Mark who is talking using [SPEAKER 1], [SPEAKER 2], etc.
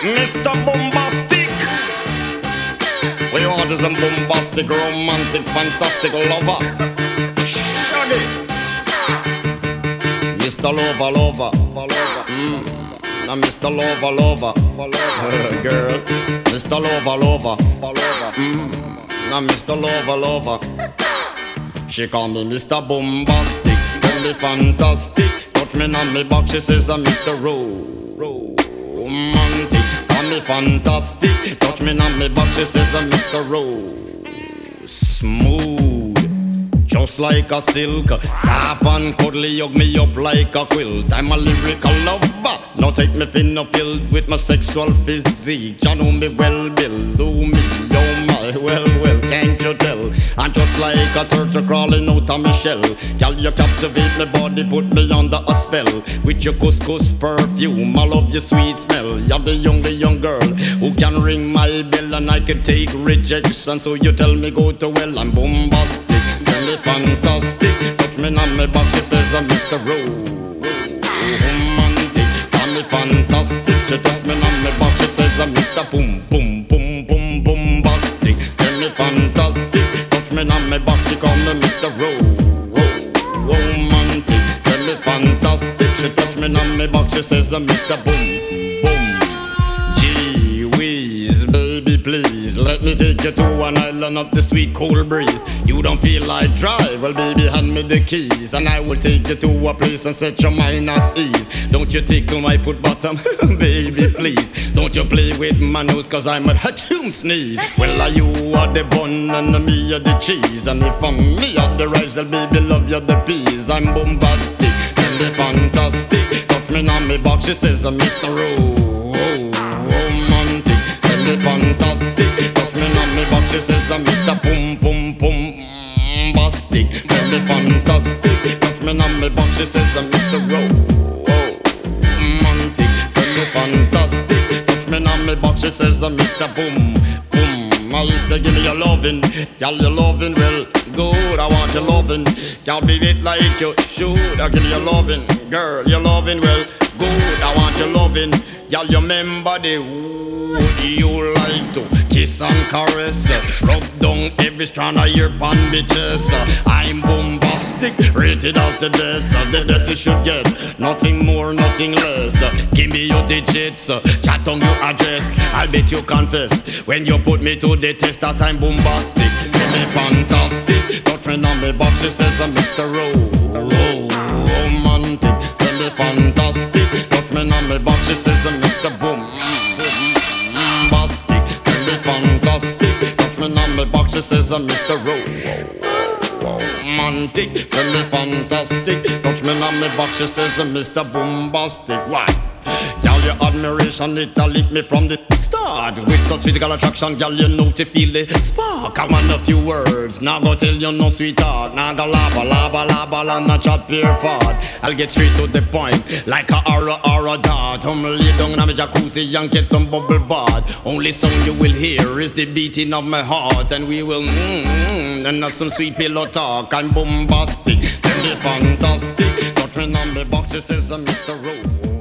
[SPEAKER 1] Mr. Bombastic. We want is a bombastic, romantic, fantastic lover. Shaggy. Mr. Lover. Now Mr. Lover. Girl. Mr. Lover. Now Mr. Lover. She call me Mr. Bombastic. Tell me fantastic. Touch me on me back. She says I'm Mr. Romantic. Call me fantastic. Touch me on me back. She says I'm Mr. Smooth. Just like a silk, soft and cuddly, hug me up like a quilt. I'm a lyrical lover. Now take me thin or filled with my sexual physique. You know me well, Bill. Do me, oh my, well, can't you tell? I'm just like a turtle crawling out of my shell. Girl, you captivate my body, put me under a spell. With your couscous perfume, I love your sweet smell. You're the young girl who can ring my bell, and I can take rejection. So you tell me go to well, I'm bombastic. Tell me fantastic. Touch me on my back, she says I'm Mr. Romantic. Tell me fantastic. She touch me on my back, she says I'm Mr. Bombastic. Tell me fantastic. Touch me on my back, she call me Mr. Romantic. Tell me fantastic. She touch me on my back, she says I'm Mr. Gee whiz, baby please, let me take you to an island of the sweet cool breeze. You don't feel like drive? Well baby, hand me the keys, and I will take you to a place and set your mind at ease. Don't you tickle my foot bottom, baby please. Don't you play with my nose, cause I'm a hatchoon sneeze. Well are you are the bun and me are the cheese, and if I'm me are the rice, well baby love you the peas. I'm bombastic, tell me fantastic. Touch me on me box, she says I'm Mr. Romantic. Tell me fantastic. Touch me on me box, she says I'm Mr. Bombastic. Tell me fantastic. Touch me on me box, she says I'm Mr. Romantic. Tell me fantastic. Touch me on me box, she says I'm Mr. Boom. I say give me your lovin', girl, your lovin' well good. I want your lovin', can't be it like you should. I give you your lovin', girl, your lovin' well good. I want your lovin', girl, you remember the wood you like to kiss and caress, rub down every strand of your bandages. I'm bombastic, rated as the best you should get, nothing more, nothing less. Give me your digits, chat on your address. I'll bet you confess when you put me to the test that I'm bombastic. Tell me fantastic. Touch me on me box, she says I'm Mr. Romantic. Tell me fantastic. Touch me on me box, she says I'm Mr. Bombastic. Tell me fantastic. Touch me on me box, she says I'm Mr. Romantic. Tell me fantastic. Touch me on me box, she says I'm Mr. Bombastic. Why? Girl, your admiration, it'll lift me from the start. With such physical attraction, girl, you know to feel the spark. I want a few words, now go tell you no sweetheart. Now go laba, and not chat pure fart. I'll get straight to the point, like a aura dart. Lay down in my jacuzzi and get some bubble bath. Only song you will hear is the beating of my heart, and we will and have some sweet pillow talk. I'm bombastic, tell me fantastic. Touch me on me box, she says I'm Mr. Rowe.